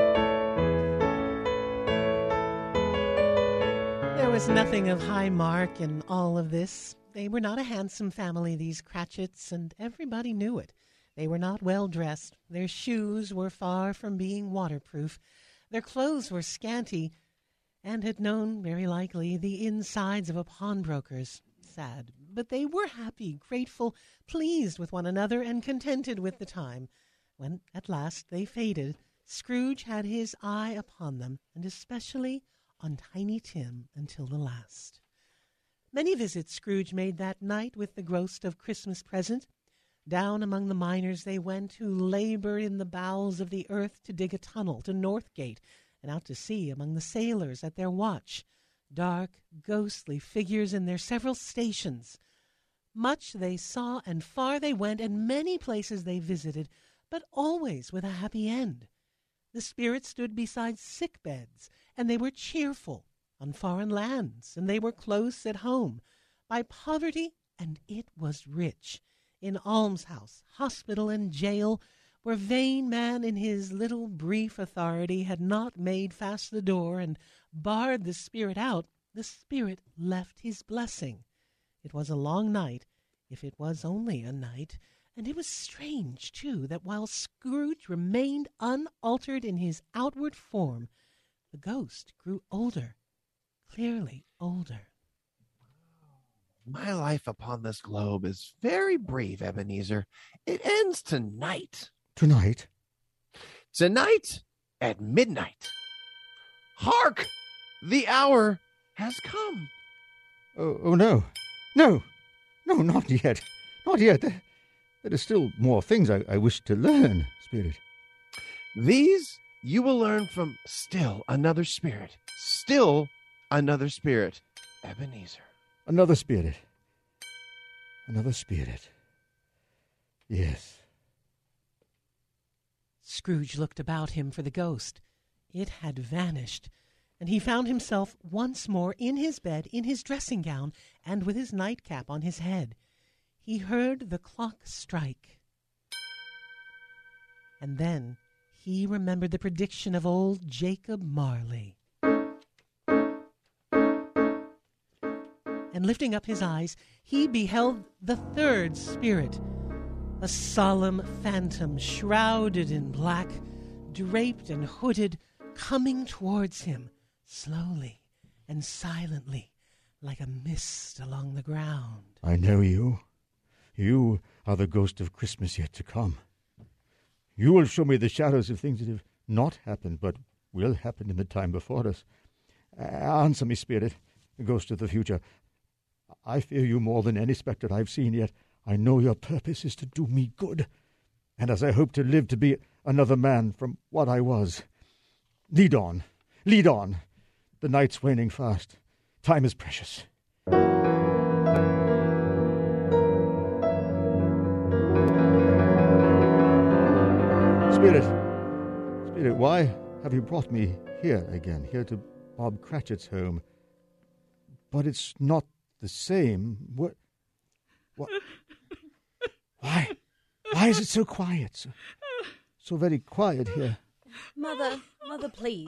There was nothing of high mark in all of this. They were not a handsome family, these Cratchits, and everybody knew it. They were not well dressed. Their shoes were far from being waterproof. Their clothes were scanty, and had known, very likely, the insides of a pawnbroker's. Sad, but they were happy, grateful, pleased with one another, and contented with the time. When at last they faded, Scrooge had his eye upon them, and especially on Tiny Tim until the last. Many visits Scrooge made that night with the gross of Christmas present. Down among the miners they went, who labor in the bowels of the earth to dig a tunnel to Northgate, and out to sea among the sailors at their watch, dark, ghostly figures in their several stations. Much they saw, and far they went, and many places they visited, but always with a happy end. The spirits stood beside sick beds, and they were cheerful on foreign lands, and they were close at home. By poverty and it was rich. In almshouse, hospital, and jail, where vain man in his little brief authority had not made fast the door and barred the spirit out, the spirit left his blessing. It was a long night, if it was only a night, and it was strange, too, that while Scrooge remained unaltered in his outward form, the ghost grew older, clearly older.
My life upon this globe is very brief, Ebenezer. It ends tonight.
Tonight?
Tonight at midnight. Hark! The hour has come.
Oh, oh no. No. No, not yet. Not yet. There, there are still more things I, I wish to learn, Spirit.
These you will learn from still another spirit. Still another spirit, Ebenezer.
Another spirit. Another spirit. Yes.
Scrooge looked about him for the ghost. It had vanished, and he found himself once more in his bed, in his dressing gown, and with his nightcap on his head. He heard the clock strike. And then he remembered the prediction of old Jacob Marley. And lifting up his eyes, he beheld the third spirit, a solemn phantom shrouded in black, draped and hooded, coming towards him, slowly and silently, like a mist along the ground.
I know you. You are the ghost of Christmas yet to come. You will show me the shadows of things that have not happened, but will happen in the time before us. Uh, answer me, Spirit, the ghost of the future. I fear you more than any spectre I've seen, yet I know your purpose is to do me good, and as I hope to live to be another man from what I was. Lead on, lead on. The night's waning fast. Time is precious. Spirit, Spirit, why have you brought me here again, here to Bob Cratchit's home? But it's not the same. What? What? Why? Why is it so quiet? So, so very quiet here.
Mother, Mother, please.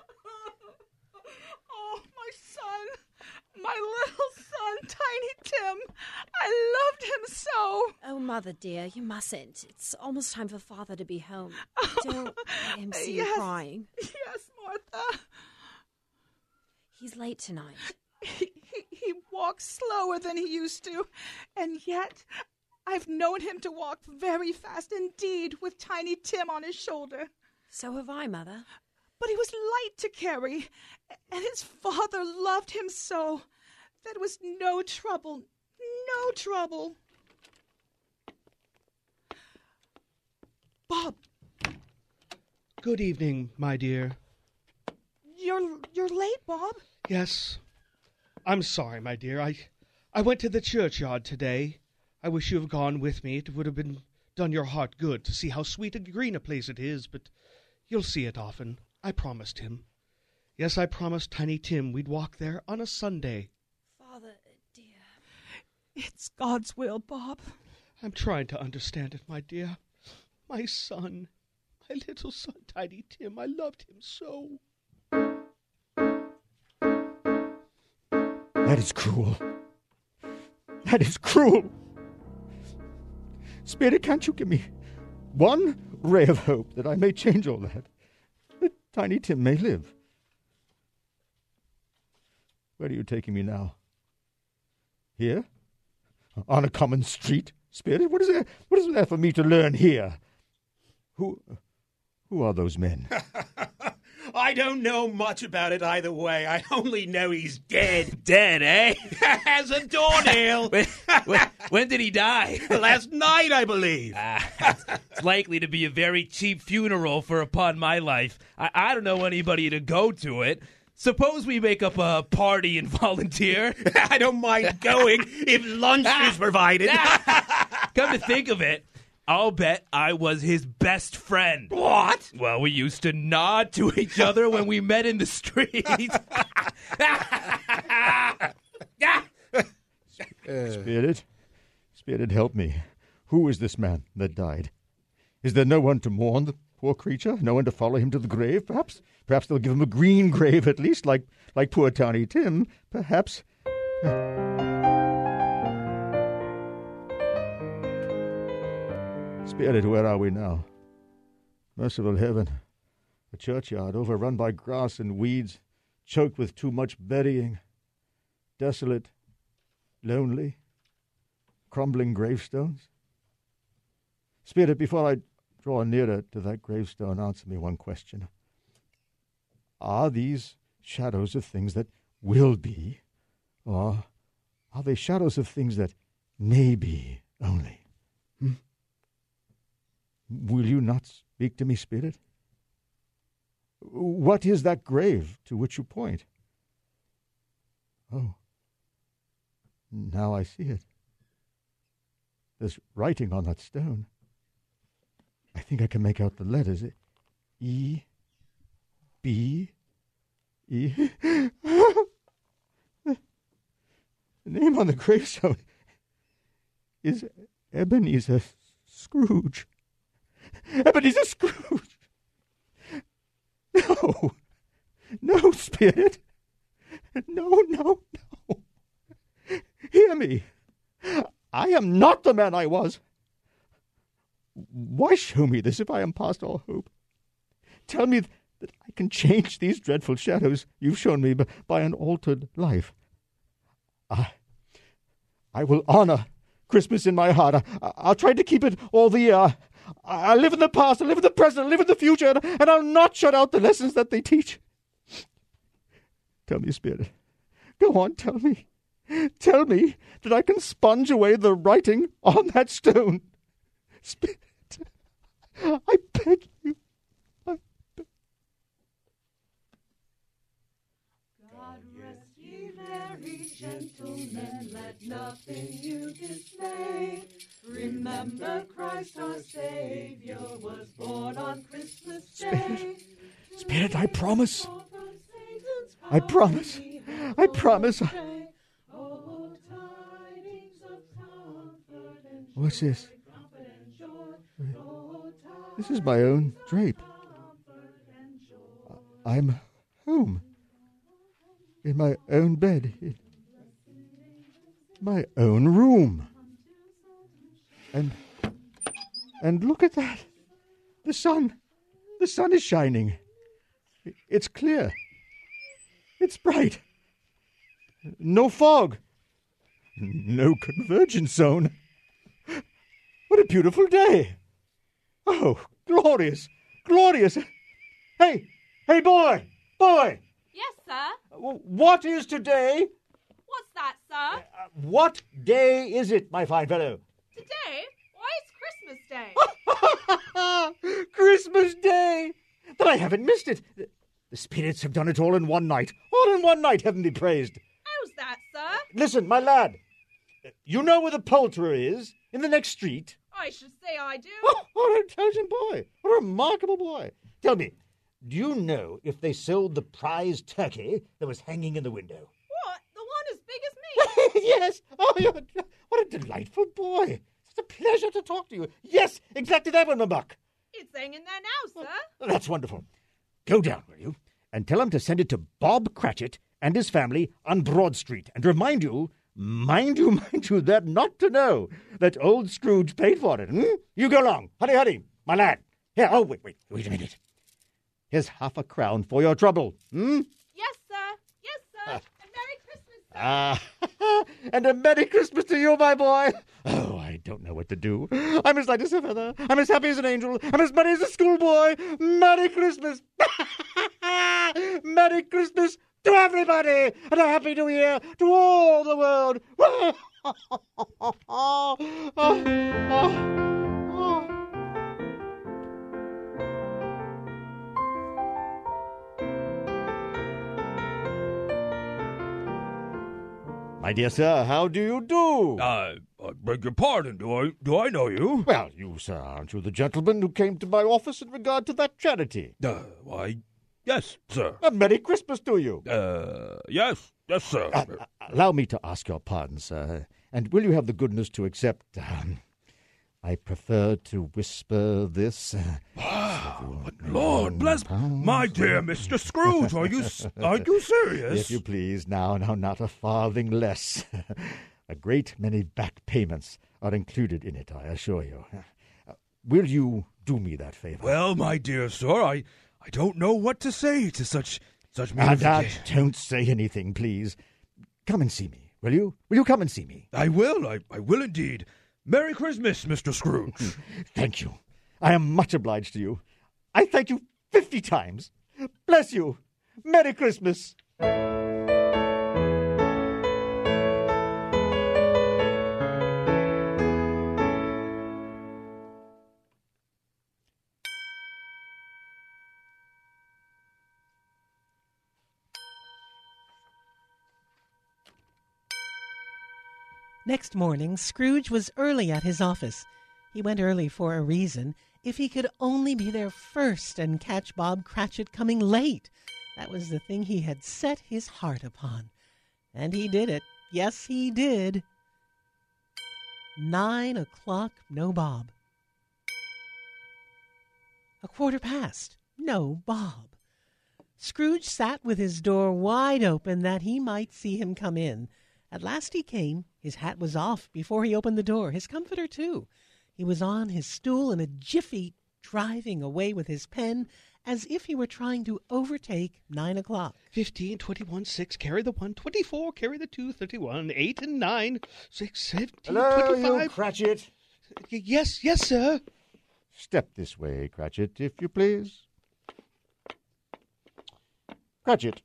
Oh, my son. My little son, Tiny Tim. I loved him so.
Oh, Mother dear, you mustn't. It's almost time for Father to be home. Don't let him see
yes,
you crying.
Yes, Martha.
He's late tonight.
He, he, he walks slower than he used to, and yet I've known him to walk very fast indeed with Tiny Tim on his shoulder.
So have I, Mother.
But he was light to carry, and his father loved him so that it was no trouble, no trouble. Bob.
Good evening, my dear.
You're you're late, Bob.
Yes. I'm sorry, my dear. I I went to the churchyard today. I wish you had gone with me. It would have been done your heart good to see how sweet and green a place it is, but you'll see it often. I promised him. Yes, I promised Tiny Tim we'd walk there on a Sunday.
Father, dear.
It's God's will, Bob.
I'm trying to understand it, my dear. My son, my little son, Tiny Tim, I loved him so.
That is cruel. That is cruel. Spirit, can't you give me one ray of hope that I may change all that? That Tiny Tim may live. Where are you taking me now? Here? On a common street? Spirit, what is there, what is there for me to learn here? Who, who are those men?
I don't know much about it either way. I only know he's dead. Dead, eh? As a doornail.
when, when, when did he die?
Last night, I believe.
Ah, it's likely to be a very cheap funeral for upon my life. I, I don't know anybody to go to it. Suppose we make up a party and volunteer.
I don't mind going if lunch is provided.
Come to think of it, I'll bet I was his best friend.
What?
Well, we used to nod to each other when we met in the street.
Spirit, Spirit, help me. Who is this man that died? Is there no one to mourn the poor creature? No one to follow him to the grave? Perhaps perhaps they'll give him a green grave at least, like, like poor Tiny Tim. Perhaps... Spirit, where are we now? Merciful heaven. A churchyard overrun by grass and weeds, choked with too much burying. Desolate, lonely, crumbling gravestones. Spirit, before I draw nearer to that gravestone, answer me one question. Are these shadows of things that will be, or are they shadows of things that may be only? Hmm? Will you not speak to me, Spirit? What is that grave to which you point? Oh, now I see it. There's writing on that stone. I think I can make out the letters. E, B, E. The name on the gravestone is Ebenezer Scrooge. Ebenezer Scrooge! No! No, Spirit! No, no, no! Hear me! I am not the man I was. Why show me this if I am past all hope? Tell me that I can change these dreadful shadows you've shown me by an altered life. I, I will honor Christmas in my heart. I, I'll try to keep it all the year. I live in the past, I live in the present, I live in the future, and, and I'll not shut out the lessons that they teach. Tell me, Spirit. Go on, tell me. Tell me that I can sponge away the writing on that stone. Spirit, I beg you. I beg.
God rest ye merry gentlemen, let nothing you dismay. Remember Christ our Savior was born on Christmas Day.
Spirit, Spirit, I promise. I promise. I promise. What's this? This is my own drape. I'm home. In my own bed. In my own room. And and look at that. The sun. The sun is shining. It's clear. It's bright. No fog. No convergence zone. What a beautiful day. Oh, glorious. Glorious. Hey, hey, boy. Boy.
Yes, sir.
What is today?
What's that, sir?
Uh, what day is it, my fine fellow?
Today? Why, it's Christmas Day.
Christmas Day! Then I haven't missed it. The, the spirits have done it all in one night. All in one night, heaven be praised.
How's that, sir?
Listen, my lad. You know where the poulterer is? In the next street?
I should say I do.
Oh, what an intelligent boy. What a remarkable boy. Tell me, do you know if they sold the prize turkey that was hanging in the window?
What? The one as big as me?
Yes. Oh, you're, what a delightful boy. It's a pleasure to talk to you. Yes, exactly that one, my buck.
It's hanging there now, sir.
Oh, that's wonderful. Go down, will you, and tell him to send it to Bob Cratchit and his family on Broad Street. And remind you, mind you, mind you, they're not to know that old Scrooge paid for it. Hmm? You go along. Hurry, hurry, my lad. Here, oh, wait, wait, wait a minute. Here's half a crown for your trouble. Hmm?
Yes, sir. Yes, sir. Uh, and Merry Christmas, sir.
Ah, and a Merry Christmas to you, my boy. Oh, I don't know what to do. I'm as light as a feather. I'm as happy as an angel. I'm as merry as a schoolboy. Merry Christmas. Merry Christmas to everybody, and a Happy New Year to all the world. My dear sir, how do you do?
Uh, I beg your pardon. Do I do I know you?
Well, you, sir, aren't you the gentleman who came to my office in regard to that charity?
Uh, why, yes, sir.
A Merry Christmas to you.
Uh, yes, yes, sir.
Uh, allow me to ask your pardon, sir. And will you have the goodness to accept... Um, I prefer to whisper this... Uh,
wow, but Lord bless... My dear Mister Scrooge, are you, are you serious?
If you please, now, now, not a farthing less. A great many back payments are included in it, I assure you. Uh, will you do me that favor?
Well, my dear sir, I, I don't know what to say to such such
uh, Dad, don't say anything, please. Come and see me, will you? Will you come and see me?
I will, I, I will indeed. Merry Christmas, Mister Scrooge.
Thank you. I am much obliged to you. I thank you fifty times. Bless you. Merry Christmas.
Next morning, Scrooge was early at his office. He went early for a reason. If he could only be there first and catch Bob Cratchit coming late. That was the thing he had set his heart upon. And he did it. Yes, he did. Nine o'clock, no Bob. A quarter past, no Bob. Scrooge sat with his door wide open that he might see him come in. At last he came. His hat was off before he opened the door, his comforter too. He was on his stool in a jiffy, driving away with his pen as if he were trying to overtake nine o'clock.
Fifteen, twenty-one, six, carry the one, twenty-four, carry the two, thirty-one, eight and nine, six, seventeen,
Hello,
twenty-five.
you Cratchit.
Y- yes, yes, sir.
Step this way, Cratchit, if you please. Cratchit,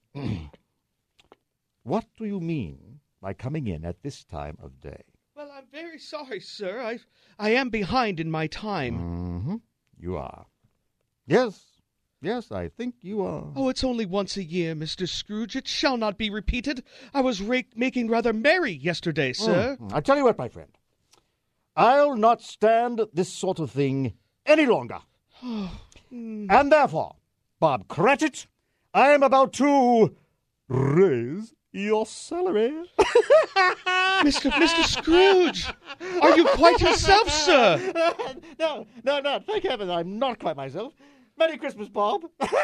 what do you mean by coming in at this time of day?
Well, I'm very sorry, sir. I I am behind in my time.
Mm-hmm. You are. Yes, yes, I think you are.
Oh, it's only once a year, Mister Scrooge. It shall not be repeated. I was ra- making rather merry yesterday, sir.
Mm. I tell you what, my friend. I'll not stand this sort of thing any longer. And therefore, Bob Cratchit, I am about to raise your salary.
Mister Mister Scrooge, are you quite yourself, sir?
No, no, no, thank heaven I'm not quite myself. Merry Christmas, Bob.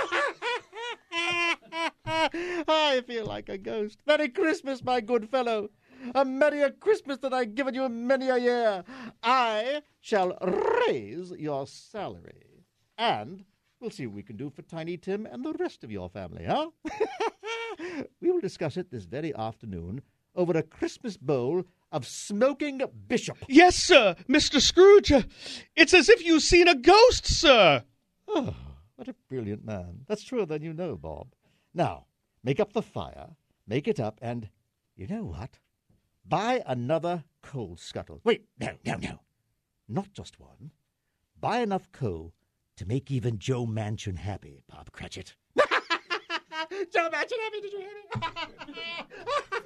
I feel like a ghost. Merry Christmas, my good fellow. A merrier Christmas than I've given you many a year. I shall raise your salary. And we'll see what we can do for Tiny Tim and the rest of your family, huh? We will discuss it this very afternoon over a Christmas bowl of smoking bishop.
Yes, sir, Mister Scrooge. Uh, it's as if you've seen a ghost, sir.
Oh, what a brilliant man. That's truer than you know, Bob. Now, make up the fire, make it up, and you know what? Buy another coal scuttle. Wait, no, no, no. Not just one. Buy enough coal to make even Joe Manchin happy, Bob Cratchit. Joe Manchin happy, did you hear me?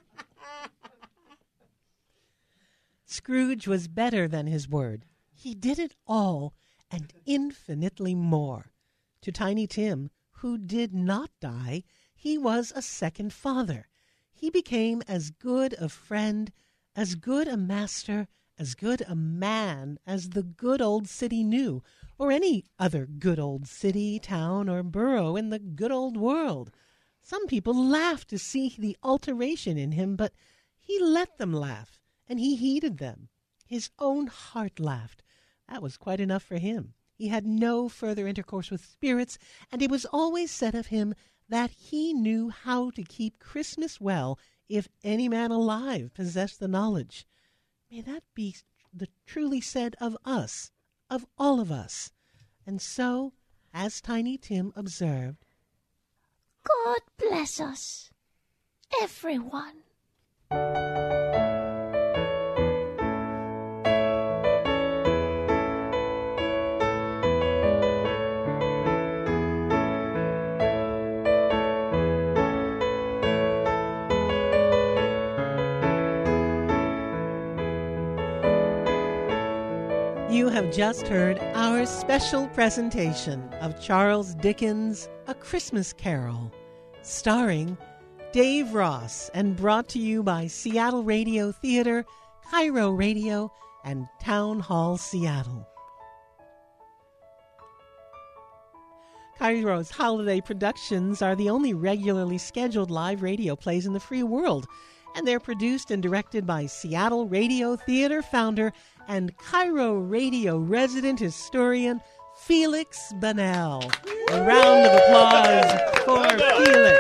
Scrooge was better than his word. He did it all and infinitely more. To Tiny Tim, who did not die, he was a second father. He became as good a friend, as good a master, as good a man as the good old city knew, or any other good old city, town, or borough in the good old world. Some people laughed to see the alteration in him, but he let them laugh, and he heeded them. His own heart laughed. That was quite enough for him. He had no further intercourse with spirits, and it was always said of him that he knew how to keep Christmas well if any man alive possessed the knowledge. May that be the truly said of us, of all of us. And so, as Tiny Tim observed,
God bless us, everyone.
You have just heard our special presentation of Charles Dickens' A Christmas Carol, starring Dave Ross and brought to you by Seattle Radio Theater, Cairo Radio, and Town Hall Seattle. Cairo's holiday productions are the only regularly scheduled live radio plays in the free world, and they're produced and directed by Seattle Radio Theater founder and Cairo Radio resident historian Felix Bonnell. A round of applause for Felix.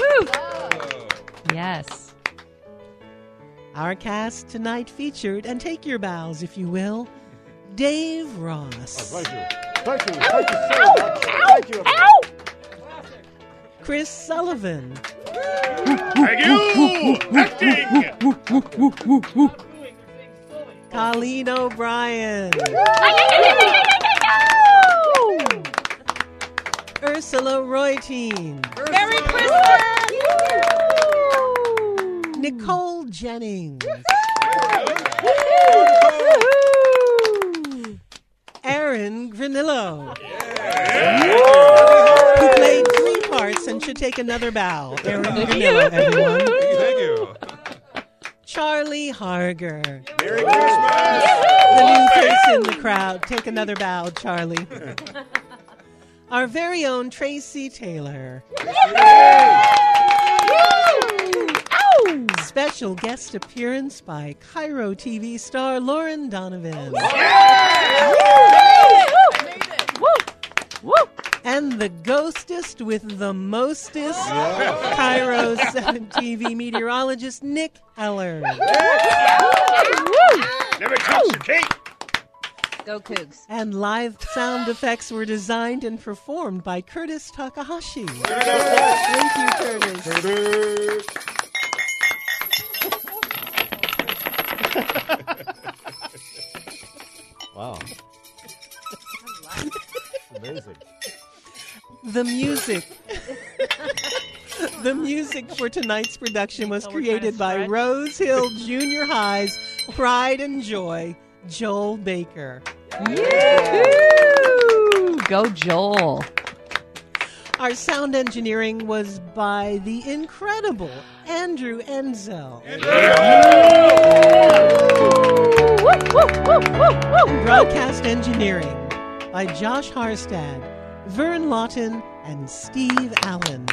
Yes.
Our cast tonight featured, and take your bows if you will, Dave Ross.
Oh, thank you. Thank you. Thank you so much. Thank you.
Ow! Chris Sullivan.
Thank you. Acting.
Colleen O'Brien. Ursula Reutin.
Merry Christmas!
Nicole Jennings. Aaron Granillo. Who played three parts and should take another bow. Aaron Granillo, everyone.
Thank you.
Charlie Harger.
Merry Christmas!
The new face in the crowd. Take another bow, Charlie. Our very own Tracy Taylor. Special guest appearance by Cairo T V star Lauren Donovan. And the ghostest with the mostest, Cairo seven T V meteorologist Nick Heller.
Never touch the cake.
Go Cougs.
And live sound effects were designed and performed by Curtis Takahashi. Thank you, Curtis.
Curtis.
Wow. Amazing.
The music. The music for tonight's production was created by Rose Hill Junior High's Pride and Joy, Joel Baker.
Yoo-hoo! Go Joel.
Our sound engineering was by the incredible Andrew Enzel. Broadcast engineering by Josh Harstad, Vern Lawton, and Steve Allen.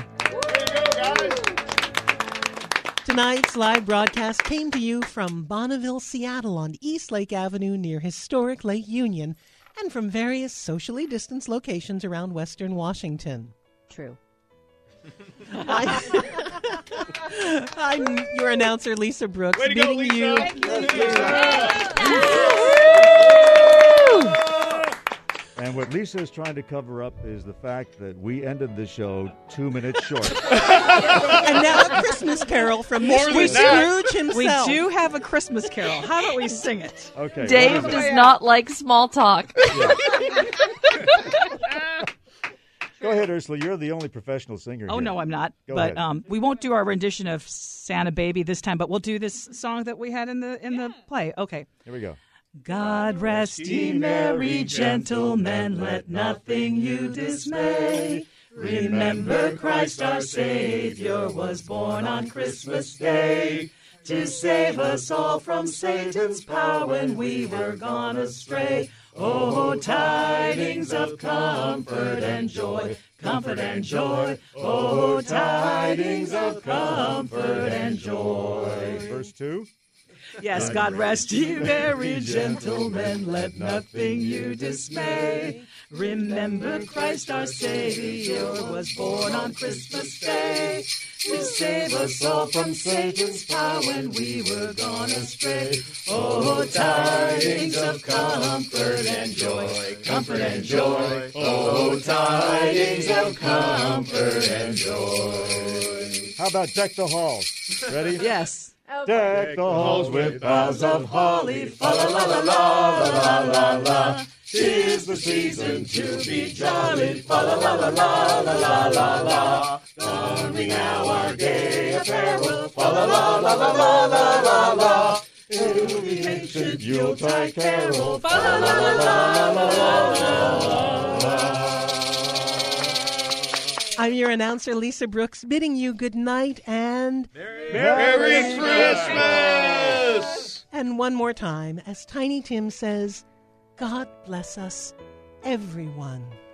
Tonight's live broadcast came to you from Bonneville, Seattle on East Lake Avenue near historic Lake Union, and from various socially distanced locations around Western Washington.
True.
I, I'm your announcer, Lisa Brooks,
Way to go,
bidding
Lisa.
you.
Thank you.
And what Lisa is trying to cover up is the fact that we ended the show two minutes short.
And now a Christmas carol from Mister Scrooge himself.
We do have a Christmas carol. How about we sing it?
Okay.
Dave does not like small talk.
Yeah. Go ahead, Ursula. You're the only professional singer
Oh,
here.
no, I'm not.
Go
but
ahead.
um, we won't do our rendition of Santa Baby this time, but we'll do this song that we had in the in the play. Okay.
Here we go.
God rest ye merry gentlemen, let nothing you dismay. Remember Christ our Savior was born on Christmas Day to save us all from Satan's power when we were gone astray. Oh, tidings of comfort and joy, comfort and joy. Oh, tidings of comfort and joy.
Verse two.
Yes, God rest ye merry gentlemen, let nothing you dismay. Remember Christ our Savior was born on Christmas Day to save us all from Satan's power when we were gone astray. Oh, tidings of comfort and joy, comfort and joy. Oh, tidings of comfort and joy.
How about Deck the Halls? Ready?
Yes.
Deck the halls with
boughs of holly, fa la la la la la la la. 'Tis the season to be jolly, fa la la la la la la la la. Donning now our gay apparel, fa la la la la la la la la. To the ancient Yuletide carol, fa la la la la la la la.
I'm your announcer, Lisa Brooks, bidding you good night and
Merry Christmas!
And one more time, as Tiny Tim says, God bless us, everyone.